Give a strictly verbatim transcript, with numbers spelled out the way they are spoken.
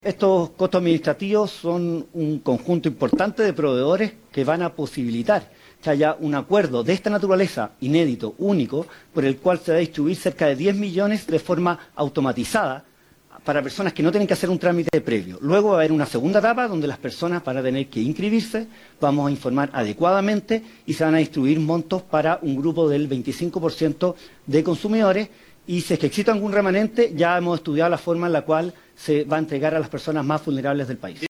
Estos costos administrativos son un conjunto importante de proveedores que van a posibilitar que haya un acuerdo de esta naturaleza, inédito, único, por el cual se va a distribuir cerca de diez millones de forma automatizada para personas que no tienen que hacer un trámite previo. Luego va a haber una segunda etapa donde las personas van a tener que inscribirse, vamos a informar adecuadamente y se van a distribuir montos para un grupo del veinticinco por ciento de consumidores. Y si es que existe algún remanente, ya hemos estudiado la forma en la cual se va a entregar a las personas más vulnerables del país.